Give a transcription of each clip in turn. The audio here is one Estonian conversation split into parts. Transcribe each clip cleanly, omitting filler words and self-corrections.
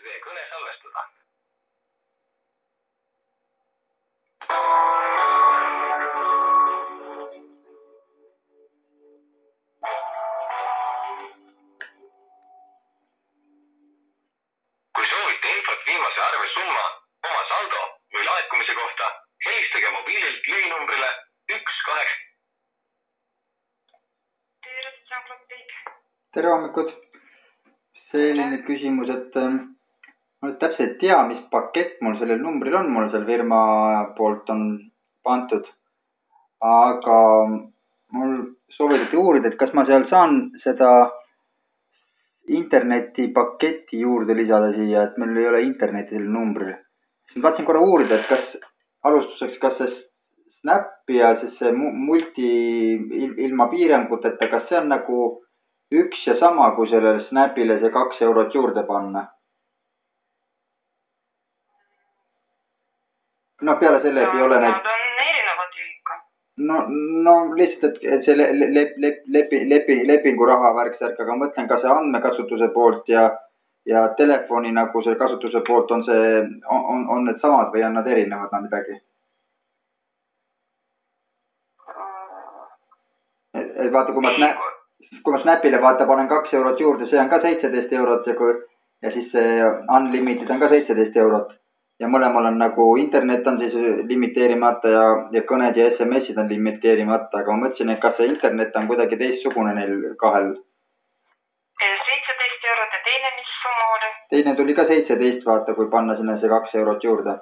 teie kõne salvestada. Kui soovite infot viimase arvesumma, oma saldo või laekumise kohta, helistage mobiililt lühinumbrile 18. Tere hommikut! Selline küsimus, et ma nüüd täpselt ei tea, mis pakett mul sellel numbril on, mul seal firma poolt on pandud. Aga mul soovitati uurida, et kas ma seal saan seda internetipaketti juurde lisada siia, et meil ei ole interneti sellel numbril. Siis ma tahtsin korra uurida, et kas alustuseks, kas see Snap ja siis see multi ilma piiranguteta, kas see on nagu üks ja sama, kui sellele Snapile see 2 eurot juurde panna? No peale selle, et ei ole neid... Nad on erinevad ikka. No lihtsalt, et see lepingu raha värksärk, aga mõtlen ka see andmekasutuse poolt ja telefoni nagu see kasutuse poolt on need samad või on nad erinevad no midagi? Et vaata, kui ma Snapile panen 2 eurot juurde, see on ka 17 eurot ja siis see unlimited on ka 17 eurot. Ja mõlemal on nagu internet on siis limiteerimata ja kõned ja SMS-id on limiteerimata, aga ma mõtlesin, et kas see internet on kuidagi teistsugune neil kahel. 17 eurot ja teine mis summa oli? Teine tuli ka 17, vaata, kui panna sinna see 2 eurot juurde.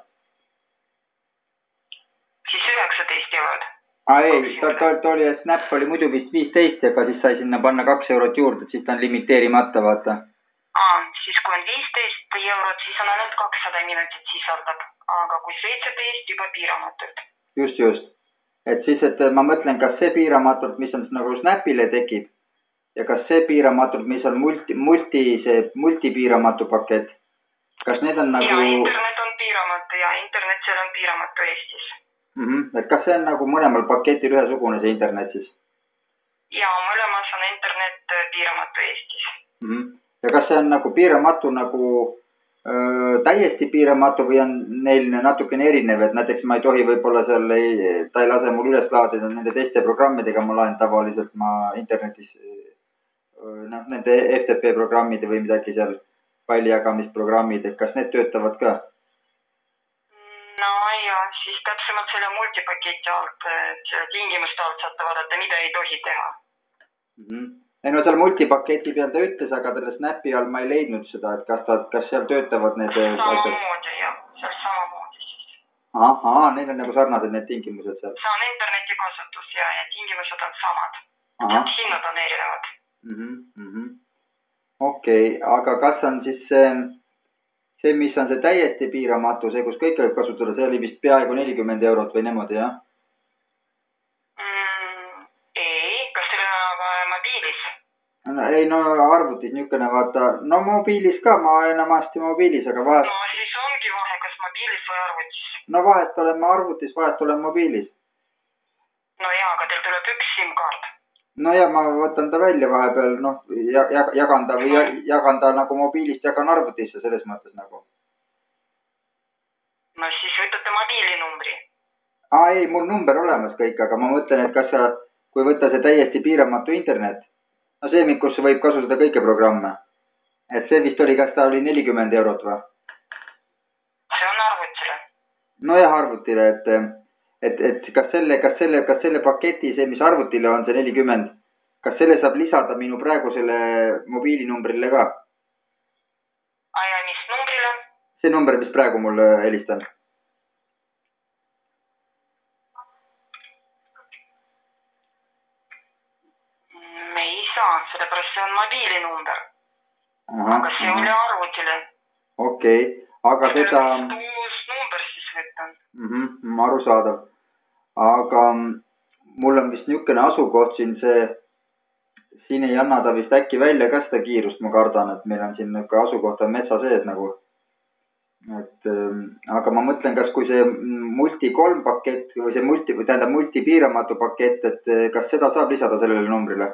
Siis 19 eurot. Ei, ta oli, et Snap oli muidu vist 15, aga siis sai sinna panna 2 eurot juurde, et siis ta on limiteerimata, vaata. Siis kui on 15 eurot, siis on ainult 200 minutit sisaldab, aga kui 17 juba piiramatult. Just. Et siis, et ma mõtlen, kas see piiramatult, mis on nagu Snapile tekib ja kas see piiramatult, mis on multipiiramatu pakett, kas need on nagu... Ja internet on piiramatu ja internet seal on piiramatu Eestis. Et kas see on nagu mõlemal paketil ühesugune see internet siis? Ja mõlemas on internet piiramatu Eestis. Ja kas see on nagu piiramatu nagu täiesti piiramatu või on neil natukene erinev, et näiteks ma ei tohi võib-olla seal, ta ei lase mul üles laadida nende teiste programmidega, ma laen tavaliselt internetis nende FTP programmide või midagi seal failijagamisprogrammid, et kas need töötavad ka? No ja siis täpsemalt selle multipaketi alt, tingimuste alt saate vaadata, mida ei tohi teha. Ei no seal multipaketi peal ta ütles, aga selle Snapi all ma ei leidnud seda, et kas seal töötavad need... Samamoodi jah, seal samamoodi siis. Neil on nagu sarnased need tingimused seal. See on interneti kasutus ja tingimused on samad. Hinnad on erinevad. Okei, aga kas on siis see, mis on see täiesti piiramatu, see, kus kõik võib kasutada, see oli vist peaaegu 40 eurot või niimoodi, jah? Ei, kas teil on mobiilis? Ei, no arvutis niisugune vaata, no mobiilis ka, ma enamasti mobiilis, aga vahest... No siis ongi vahe, kas mobiilis või arvutis? No vahest olen ma arvutis, vahest olen mobiilis. No jaa, aga teil tuleb üks SIM-kaart. No ja ma võtan ta välja vahepeal, jagan ta nagu mobiilist, jagan arvutisse selles mõttes nagu. No siis võtate mobiilinumbri. Ei, mul number olemas kõik, aga ma mõtlen, et kas kui võtta see täiesti piiramatu internet, no see, kus võib kasutada kõike programme, et see vist oli, kas ta oli 40 eurot või? See on arvutile. No jah, arvutile, et kas selle paketi, see, mis arvutile on, see 40, kas selle saab lisada minu praegusele mobiilinumbrile ka? Ja mis numbrile? See number, mis praegu mul helistan. Me ei saa, sellepärast see on mobiilinumber. Aga see oli arvutile. Okei, aga seda... Uus number siis võtan. Arusaadav. Aga mul on vist niisugune asukoht siin ei anna ta vist äkki välja ka seda kiirust, ma kardan, et meil on siin niisugune asukoht on metsa sees nagu. Aga ma mõtlen, kas kui see multi 3 pakett või see multipiiramatu pakett, et kas seda saab lisada sellele numbrile?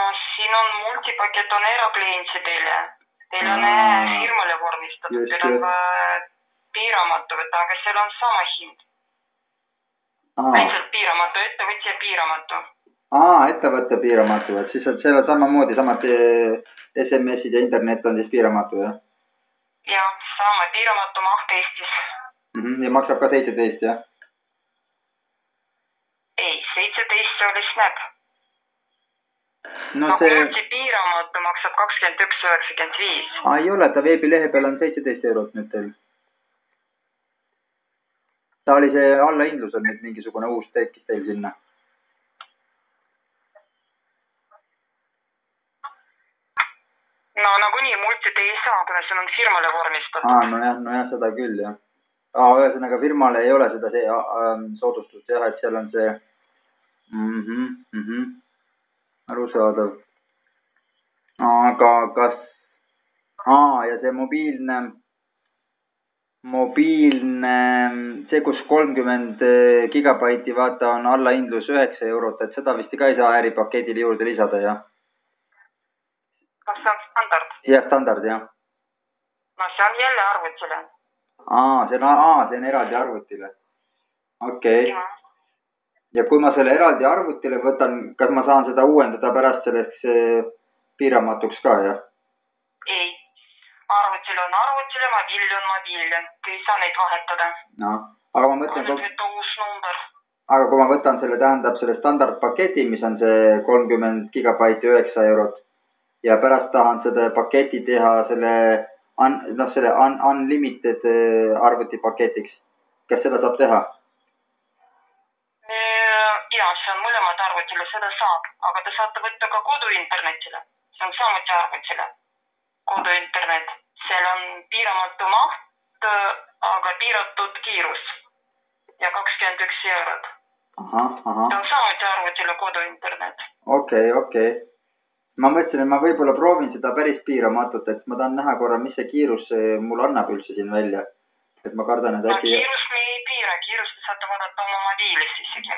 siin on multipakett on eraklientidele. Teil on firmale vormistatud, teil on piiramatu, aga seal on sama hind. Ainult piiramatu, ettevõtja piiramatu. Ettevõtte piiramatu, et siis seal on samamoodi, samad SMS-id ja internet on siis piiramatu, jah? Jah, sama piiramatu maht Eestis. Ja maksab ka 17, jah? Ei, 17 see oli Snap. No see... Multipiiramatu maksab 21,95. Ei ole, ta veebilehe peal on 17 eurot nüüd teil. Ta oli see allahindlus on nüüd mingisugune uus tekkis teil sinna. No nagunii multid ei saa, kuna see on firmale vormistatud. Nojah, seda küll, jah. Ühesõnaga firmale ei ole seda soodustust, jah, et seal on see arusaadav. Aga kas... ja see mobiilne, see kus 30 gigabaiti vaata on allahindlus 9 eurot, et seda vist ka ei saa äripaketile juurde lisada, jah? Kas see on standard? Jah, standard, jah. No see on jälle arvutile. See on eraldi arvutile. Okei. Ja kui ma selle eraldi arvutile võtan, kas ma saan seda uuendada pärast selleks piiramatuks ka, jah? Ei. Arvutile on arvutile, mobiili on mobiili. Ei saa neid vahetada. Aga ma mõtlen... uus number. Aga kui ma võtan selle, tähendab selle standardpaketi, mis on see 30 gigabaiti 9 eurot ja pärast tahan seda paketi teha selle unlimited arvutipaketiks. Kas seda saab teha? Jaa, see on mõlemad arvutile, seda saab, aga te saate võtta ka koduinternetile. See on samuti arvutile. Koduinternet. Seal on piiramatu maht, aga piiratud kiirus. Ja 21 eurot. See on samuti arvutile koduinternet. Okei. Ma mõtlesin, et ma võib-olla proovin seda päris piiramatut, et ma tahan näha korra, mis see kiirus mul annab üldse siin välja. Et ma kardan, et äkki... Kiirus me ei piira, kiirust te saate vaadata oma mobiilis isegi.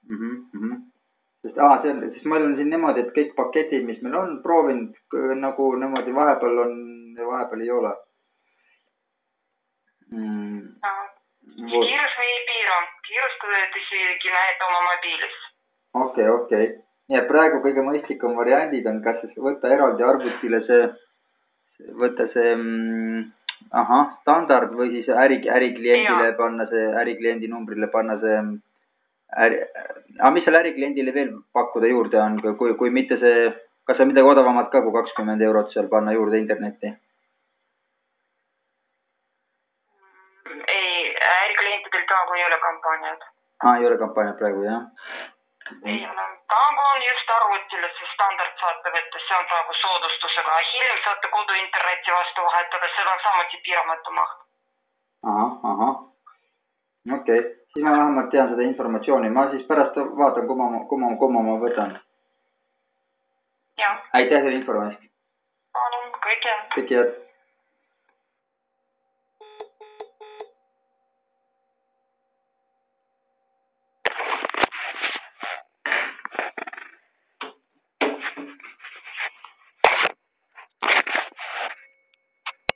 Siis meil on siin niimoodi, et kõik paketid, mis meil on, proovinud nagu niimoodi vahepeal on ja vahepeal ei ole. Kiirus me ei piira, kiirust te isegi näete oma mobiilis. Okei. Ja praegu kõige mõistlikum variandid on, kas siis võtta eraldi arvutile standard või siis ärikliendile panna see, ärikliendi numbrile panna see, mis seal ärikliendile veel pakkuda juurde on, kui mitte see, kas on midagi odavamat ka kui 20 eurot seal panna juurde internetti? Ei, äriklientidel praegu ei ole kampaaniad. Ei ole kampaaniad praegu, jah? Ei ole. Praegu on just arvutile see standard saate võtta, see on praegu soodustusega. Hiljem saate koduinterneti vastu vahetada, seal on samuti piiramatu maht. Okei. Siis ma vähemalt tean seda informatsiooni. Ma siis pärast vaatan, kumma ma võtan. Jah. Aitäh selle info eest. Palun, kõike.